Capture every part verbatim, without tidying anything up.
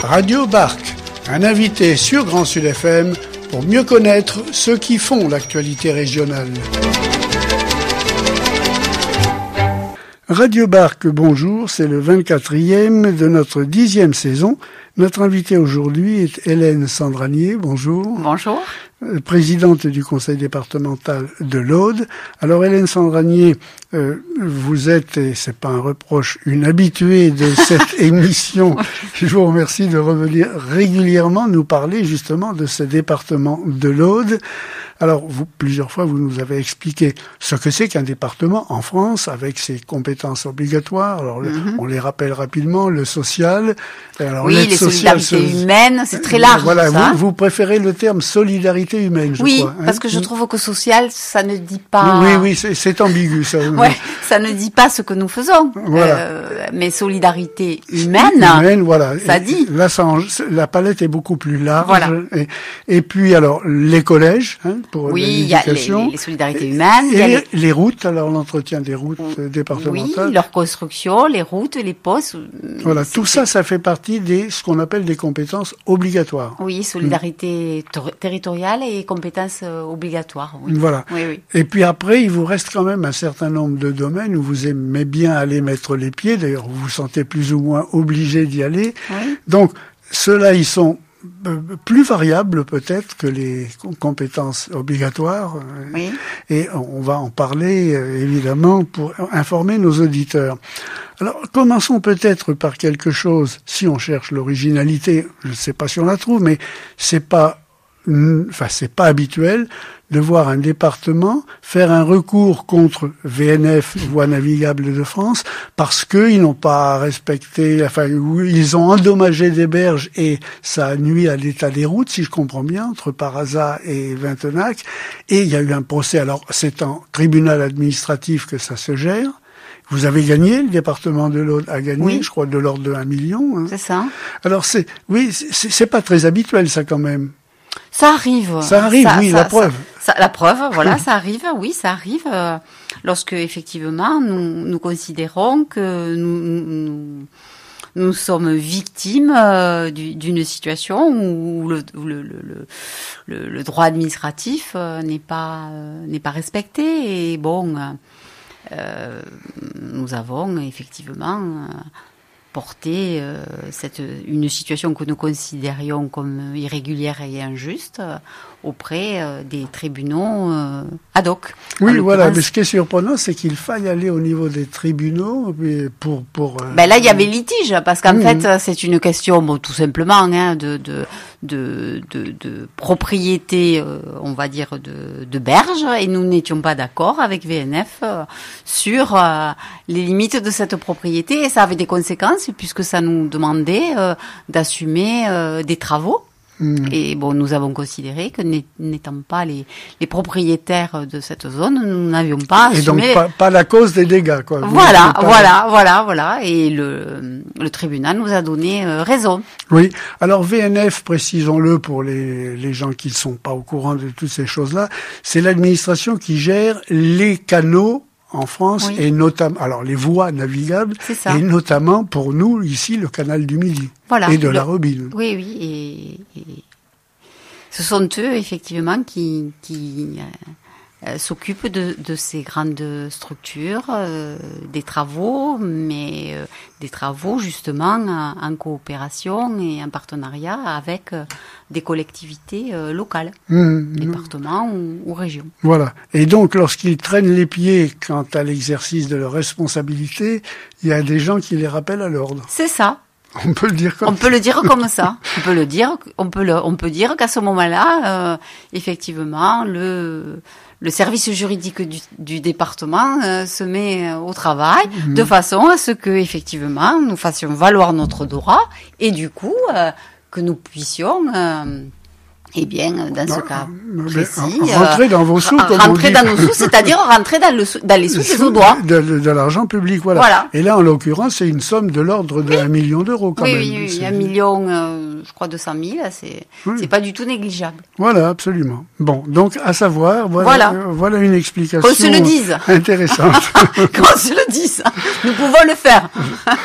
Radio Barc, un invité sur Grand Sud F M pour mieux connaître ceux qui font l'actualité régionale. Radio Barc, bonjour, c'est le vingt-quatrième de notre dixième saison. Notre invitée aujourd'hui est Hélène Sandranier, bonjour. Bonjour. Présidente du conseil départemental de l'Aude. Alors Hélène Sandranier, euh, vous êtes, et c'est pas un reproche, une habituée de cette émission. Je vous remercie de revenir régulièrement nous parler justement de ce département de l'Aude. Alors, vous, plusieurs fois, vous nous avez expliqué ce que c'est qu'un département en France avec ses compétences obligatoires. Alors, le, mm-hmm. on les rappelle rapidement, le social. Alors, oui, les sociale, solidarités ce... humaines, c'est très large. Voilà, ça. Vous, vous préférez le terme solidarité humaine, je oui, crois. Oui, parce hein que je trouve que social, ça ne dit pas... Oui, oui, c'est, c'est ambigu, ça. Ouais, ça ne dit pas ce que nous faisons. Voilà. Euh, mais solidarité humaine, humaine voilà. ça dit. Là, ça en... la palette est beaucoup plus large. Voilà. Et, et puis, alors, les collèges, hein, pour oui, l'éducation. Oui, les, les solidarités humaines. Et il y a les, les... les routes, alors l'entretien des routes oui, départementales. Oui, leur construction, les routes, les postes. Voilà, tout ça, ça fait partie des ce qu'on appelle des compétences obligatoires. Oui, solidarité mmh. ter- territoriale et compétences euh, obligatoires. Oui. Voilà. Oui, oui. Et puis après, il vous reste quand même un certain nombre de domaines où vous aimez bien aller mettre les pieds. D'ailleurs, vous vous sentez plus ou moins obligé d'y aller. Oui. Donc, ceux-là, ils sont plus variables peut-être que les compétences obligatoires. Oui. Et on va en parler évidemment pour informer nos auditeurs. Alors, commençons peut-être par quelque chose, si on cherche l'originalité, je ne sais pas si on la trouve, mais c'est pas, enfin, c'est pas habituel de voir un département faire un recours contre V N F, Voies navigables de France, parce qu'ils n'ont pas respecté, enfin, ils ont endommagé des berges et ça a nui à l'état des routes, si je comprends bien, entre Parazat et Vintenac. Et il y a eu un procès. Alors, c'est en tribunal administratif que ça se gère. Vous avez gagné, le département de l'Aude a gagné, oui. je crois, de l'ordre de un million. Hein. C'est ça. Alors, c'est, oui, c'est, c'est pas très habituel, ça, quand même. Ça arrive. Ça arrive, ça, oui, ça, la preuve. Ça, ça, la preuve, voilà, ça arrive, oui, ça arrive euh, lorsque, effectivement, nous, nous considérons que nous, nous, nous sommes victimes euh, du, d'une situation où le, le, le, le, le droit administratif euh, n'est pas, euh, n'est pas respecté. Et bon, euh, nous avons effectivement... Euh, porter euh, cette, une situation que nous considérions comme irrégulière et injuste euh, auprès euh, des tribunaux euh, ad hoc. Oui, voilà, mais ce qui est surprenant, c'est qu'il faille aller au niveau des tribunaux pour... pour euh... ben là, il y avait litige, parce qu'en mmh. fait, c'est une question, bon, tout simplement, hein, de, de, de, de, de propriété, euh, on va dire, de, de berge, et nous n'étions pas d'accord avec V N F euh, sur euh, les limites de cette propriété, et ça avait des conséquences, puisque ça nous demandait euh, d'assumer euh, des travaux. Mmh. Et bon, nous avons considéré que n'étant pas les, les propriétaires de cette zone, nous n'avions pas assumé... Et donc pas, pas la cause des dégâts, quoi. Voilà, voilà, voilà, voilà. Et le, le tribunal nous a donné euh, raison. Oui. Alors V N F, précisons-le pour les, les gens qui ne sont pas au courant de toutes ces choses-là, c'est l'administration qui gère les canaux en France, oui. et notamment, alors les voies navigables, et notamment pour nous, ici, le canal du Midi, voilà, et de le, la Robine. Oui, oui, et, et ce sont eux, effectivement, qui, qui euh, s'occupent de, de ces grandes structures, euh, des travaux, mais euh, des travaux, justement, en, en coopération et en partenariat avec euh, des collectivités euh, locales, mmh, départements mmh. ou, ou régions. Voilà. Et donc, lorsqu'ils traînent les pieds quant à l'exercice de leurs responsabilités, il y a des gens qui les rappellent à l'ordre. C'est ça. On peut le dire comme on ça. peut le dire comme ça. On peut le dire. On peut le, on peut dire qu'à ce moment-là, euh, effectivement, le le service juridique du, du département euh, se met au travail mmh. de façon à ce que effectivement nous fassions valoir notre droit et du coup euh, que nous puissions euh, eh bien, dans ce non, cas précis, rentrer dans vos sous, comme rentrer on dit. dans nos sous, c'est-à-dire rentrer dans, le, dans les sous des audois. De, de, de l'argent public, voilà. voilà. Et là, en l'occurrence, c'est une somme de l'ordre de oui. un million d'euros, quand oui, même. Oui, oui, un million, euh, je crois, deux cent mille, c'est, oui. c'est pas du tout négligeable. Voilà, absolument. Bon, donc, à savoir, voilà, voilà. Euh, voilà une explication. Qu'on se le dise. Intéressante. Qu'on se le dise. Nous pouvons le faire.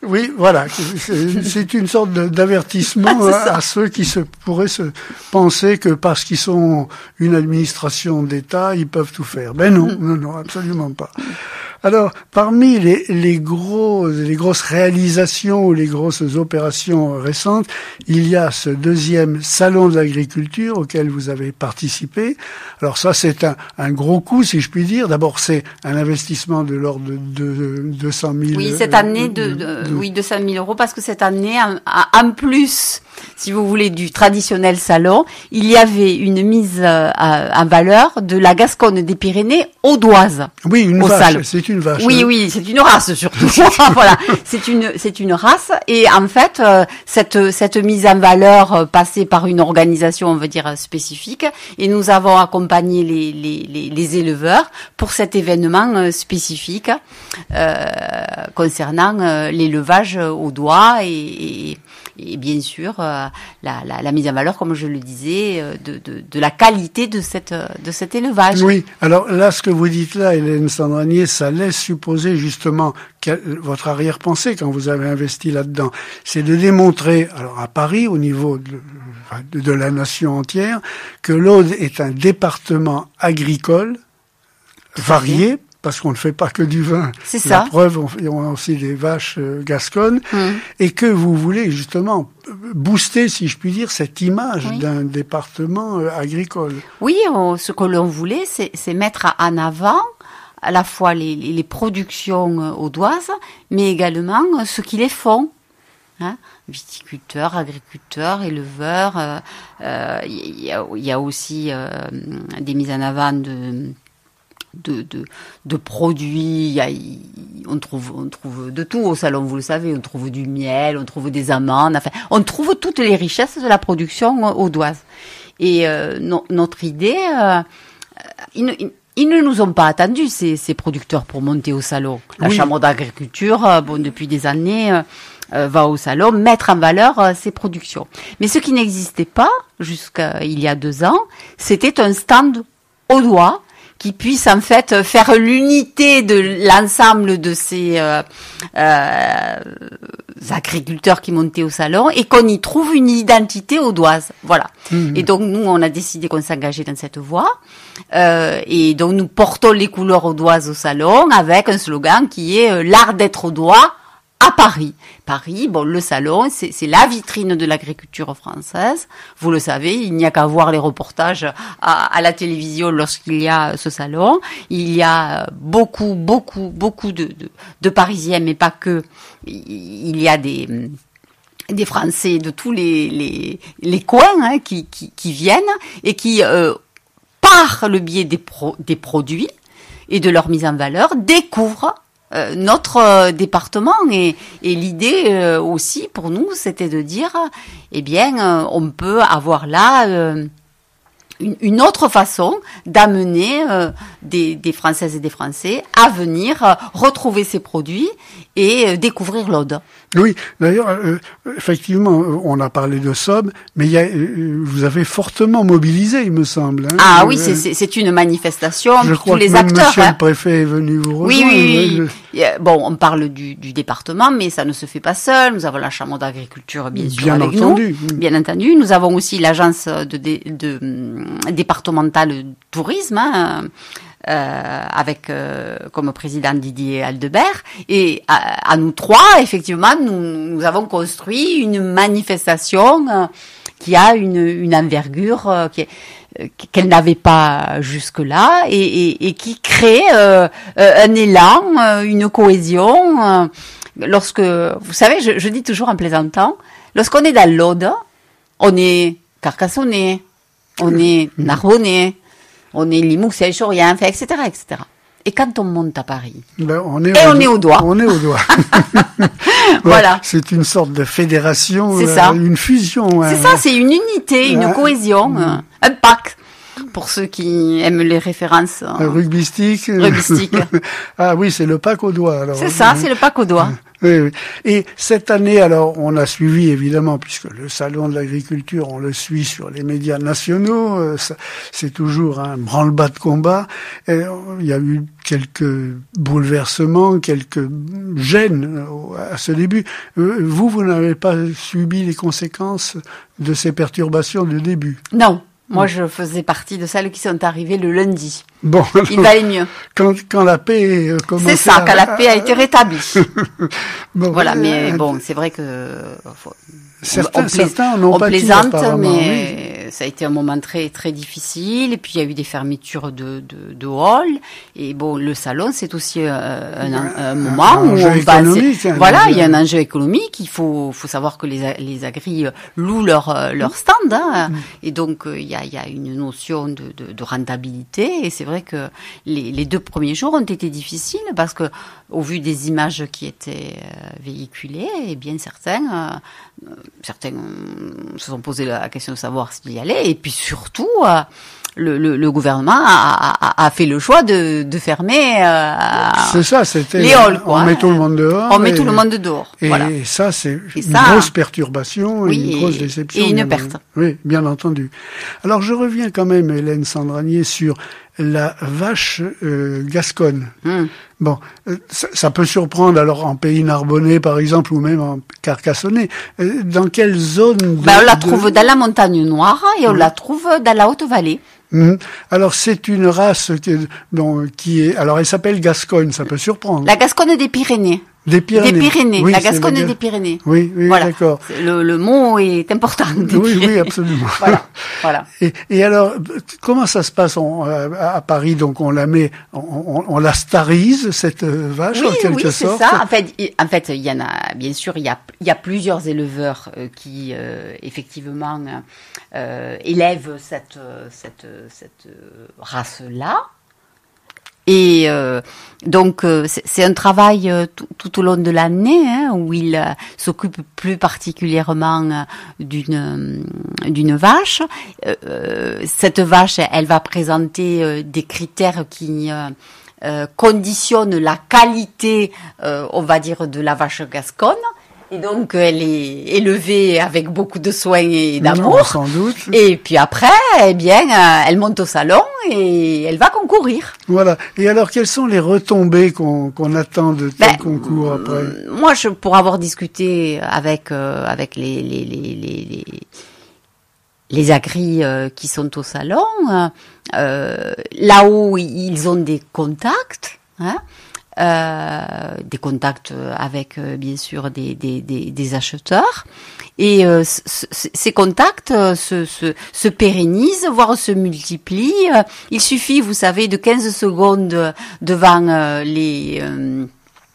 Oui, voilà. C'est, c'est une sorte de, d'avertissement à, à ceux qui se pourraient se penser que parce qu'ils sont une administration d'État, ils peuvent tout faire. Ben non, non, non, absolument pas. Alors, parmi les, les grosses, les grosses réalisations ou les grosses opérations récentes, il y a ce deuxième salon de l'agriculture auquel vous avez participé. Alors ça, c'est un, un gros coup, si je puis dire. D'abord, c'est un investissement de l'ordre de, de deux cent mille. Oui, cette année, de, de, de, de oui, deux cent mille euros, parce que cette année, en, en plus, si vous voulez, du traditionnel salon, il y avait une mise en valeur de la Gasconne des Pyrénées audoise. Oui, une vache. C'est une vache. Oui, oui, c'est une race surtout. Voilà, c'est une, c'est une race. Et en fait, euh, cette, cette mise en valeur euh, passée par une organisation, on va dire spécifique, et nous avons accompagné les, les, les, les éleveurs pour cet événement euh, spécifique euh, concernant euh, l'élevage au doigt et, et Et bien sûr, euh, la, la, la mise en valeur, comme je le disais, euh, de, de, de la qualité de, cette, de cet élevage. Oui, alors là, ce que vous dites là, Hélène Sandranier, ça laisse supposer justement que votre arrière-pensée quand vous avez investi là-dedans, c'est de démontrer, alors à Paris, au niveau de, de, de la nation entière, que l'Aude est un département agricole varié, parce qu'on ne fait pas que du vin. C'est ça. La preuve, on a aussi des vaches euh, gasconnes, mmh. et que vous voulez justement booster, si je puis dire, cette image oui. d'un département euh, agricole. Oui, on, ce que l'on voulait, c'est, c'est mettre en avant à la fois les, les, les productions euh, audoises, mais également euh, ceux qui les font. Hein, viticulteurs, agriculteurs, éleveurs. Il euh, euh, y, y, y a aussi euh, des mises en avant de... De, de, de produits, y a, y, on trouve, on trouve de tout au salon, vous le savez, on trouve du miel, on trouve des amandes, enfin, on trouve toutes les richesses de la production audoise. Et euh, no, notre idée, euh, ils, ne, ils ne nous ont pas attendus, ces, ces producteurs, pour monter au salon. La oui. Chambre d'agriculture, euh, bon, depuis des années, euh, euh, va au salon mettre en valeur euh, ses productions. Mais ce qui n'existait pas, jusqu'à il y a deux ans, c'était un stand au doigt, qui puisse en fait faire l'unité de l'ensemble de ces euh, euh, agriculteurs qui montaient au salon et qu'on y trouve une identité audoise. Voilà. Mmh. Et donc nous, on a décidé qu'on s'engageait dans cette voie. Euh, et donc nous portons les couleurs audoises au salon avec un slogan qui est euh, « L'art d'être audois ». À Paris. Paris, bon, le salon, c'est, c'est la vitrine de l'agriculture française. Vous le savez, il n'y a qu'à voir les reportages à, à la télévision lorsqu'il y a ce salon. Il y a beaucoup, beaucoup, beaucoup de, de, de Parisiens, mais pas que. Il y a des, des Français de tous les, les, les coins hein, qui, qui, qui viennent et qui, euh, par le biais des, pro, des produits et de leur mise en valeur, découvrent Euh, notre euh, département et, et l'idée euh, aussi pour nous c'était de dire eh bien euh, on peut avoir là euh, une, une autre façon d'amener euh, des, des Françaises et des Français à venir euh, retrouver ces produits et euh, découvrir l'Aude. Oui, d'ailleurs, euh, effectivement, on a parlé de Sob, mais il y a, euh, vous avez fortement mobilisé, il me semble. Hein, ah euh, oui, c'est, c'est, c'est une manifestation. Je crois tous les que même acteurs. Monsieur hein. le préfet est venu vous rejoindre. Oui, oui, oui. oui. Bon, on parle du, du département, mais ça ne se fait pas seul. Nous avons la Chambre d'agriculture, bien sûr, bien avec entendu. nous. Bien entendu. Nous avons aussi l'agence de, de, de, de départementale de tourisme, hein, Euh, avec euh, comme président Didier Aldebert et à, à nous trois effectivement nous, nous avons construit une manifestation euh, qui a une, une envergure euh, qui est, euh, qu'elle n'avait pas jusque-là et, et, et qui crée euh, un élan, euh, une cohésion. Euh, lorsque vous savez, je, je dis toujours en plaisantant, lorsqu'on est dans l'Aude, on est Carcassonnais, on est Narbonnais. On est Limousin, Chorien, et cetera, et cetera. Et quand on monte à Paris, ben, on est et au on do- est au doigt. On est au doigt. Voilà. C'est une sorte de fédération, c'est euh, ça. une fusion. C'est hein. ça, c'est une unité, une ah. cohésion, mmh. un pack. Pour ceux qui aiment les références. Euh, rugbystique. Rugbystique. Ah oui, c'est le pack au doigt. Alors, c'est ça, euh, c'est le pack au doigt. Oui, oui. Et cette année, alors, on a suivi évidemment, puisque le salon de l'agriculture, on le suit sur les médias nationaux, euh, ça, c'est toujours un branle-bas de combat. Et, euh, il y a eu quelques bouleversements, quelques gênes euh, à ce début. Euh, vous, vous n'avez pas subi les conséquences de ces perturbations du début? Non. Moi, je faisais partie de celles qui sont arrivées le lundi. Bon, il valait mieux. Quand, quand la paix euh, commençait. C'est ça, à... quand la paix a été rétablie. Bon, voilà, euh, mais bon, c'est vrai que faut, certains, on, certains n'ont on pas plaisante, tiré, mais oui. Ça a été un moment très très difficile. Et puis il y a eu des fermetures de de, de halls. Et bon, le salon, c'est aussi un, un, un moment un où enjeu on économique, va. Voilà, il y a un enjeu économique. Il faut faut savoir que les les agris louent leur leur stand, hein, mm. Et donc il y a il y a une notion de, de de rentabilité. Et c'est vrai que les les deux premiers jours ont été difficiles parce que au vu des images qui étaient euh, véhiculées, et bien certains euh, certains euh, se sont posé la question de savoir s'il y allait, et puis surtout euh, le, le, le gouvernement a, a, a fait le choix de, de fermer euh, c'est ça, c'était les halls, quoi. On met tout le monde dehors. On met tout le monde dehors. Et voilà. ça, c'est et une ça, grosse perturbation, oui, une grosse déception. Et une bien, perte. Oui, bien entendu. Alors je reviens quand même, Hélène Sandranier, sur la vache euh, gasconne. Hum. Bon, euh, ça, ça peut surprendre alors en pays narbonnais par exemple ou même en carcassonnais. Euh, dans quelle zone de, ben, on la de... trouve dans la montagne noire et on mmh. la trouve dans la Haute-Vallée. Mmh. Alors c'est une race qui, bon, qui est, alors elle s'appelle gascogne, ça peut surprendre. La gasconne des Pyrénées. Des Pyrénées. Des Pyrénées, oui, la Gascogne la... des Pyrénées. Oui, oui, voilà. D'accord. Le, le mot est important. Des oui, Pyrénées. oui, absolument. voilà, voilà. Et, et alors, comment ça se passe on, à Paris? Donc, on la met, on, on, on la starise cette vache oui, en quelque oui, sorte. Oui, c'est ça. En fait, il, en fait, il y en a, bien sûr, il y a, il y a plusieurs éleveurs euh, qui, euh, effectivement, euh, élèvent cette, cette, cette race-là. Et euh, donc euh, c'est, c'est un travail euh, tout, tout au long de l'année, hein, où il euh, s'occupe plus particulièrement euh, d'une euh, d'une vache. Euh, cette vache, elle va présenter euh, des critères qui euh, euh, conditionnent la qualité, euh, on va dire, de la vache gasconne. Et donc, elle est élevée avec beaucoup de soins et d'amour. Non, sans doute. Et puis après, eh bien, elle monte au salon et elle va concourir. Voilà. Et alors, quelles sont les retombées qu'on, qu'on attend de tel ben, concours après? Moi, je, pour avoir discuté avec euh, avec les les les les, les agris euh, qui sont au salon, euh, là-haut, ils ont des contacts, hein. Euh, des contacts avec euh, bien sûr des, des, des, des acheteurs, et euh, c- c- ces contacts euh, se, se, se pérennisent, voire se multiplient. Euh, il suffit, vous savez, de quinze secondes devant euh, les euh,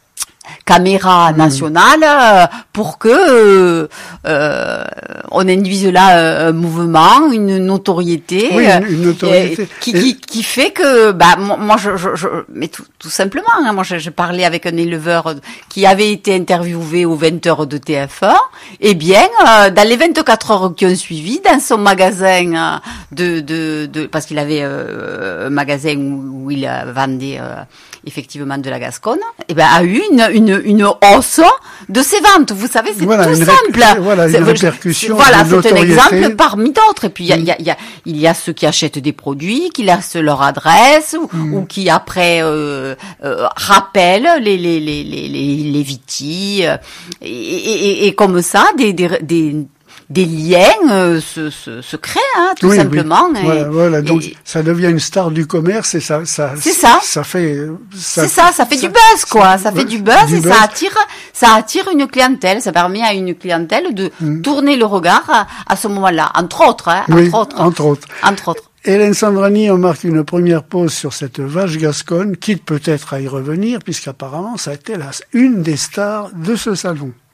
caméra nationale euh, pour que euh, on induise là un mouvement, une notoriété, oui, une, une notoriété. Euh, qui, qui, qui fait que bah moi je, je, je mais tout, tout simplement hein, moi je, je parlais avec un éleveur qui avait été interviewé aux vingt heures de T F un, et bien euh, dans les vingt-quatre heures qui ont suivi, dans son magasin de de, de parce qu'il avait euh, un magasin où, où il vendait euh, effectivement de la Gasconne, et ben a eu une une une hausse de ses ventes. Vous savez, c'est voilà, tout une simple. Ré- voilà, une répercussion. Voilà, de c'est un notoriété. exemple parmi d'autres. Et puis il y a, il y a, il y a, il y a ceux qui achètent des produits, qui laissent leur adresse ou, mm. ou qui après euh, euh, rappellent les les les les les, les vitis euh, et, et, et comme ça des des, des des liens euh, se, se, se créent, hein, tout oui, simplement. Oui. Et, voilà, voilà. Donc et, ça devient une star du commerce et ça, ça, c'est ça. Ça fait, ça, c'est ça, ça fait ça, du buzz, quoi. Ça, ça fait du buzz du et buzz. ça attire, ça attire une clientèle. Ça permet à une clientèle de mm. tourner le regard à, à ce moment-là, entre autres, hein, oui, entre autres, entre autres, entre autres. Hélène Sandranier, on marque une première pause sur cette vache gasconne, quitte peut-être à y revenir, puisqu'apparemment ça a été la, une des stars de ce salon.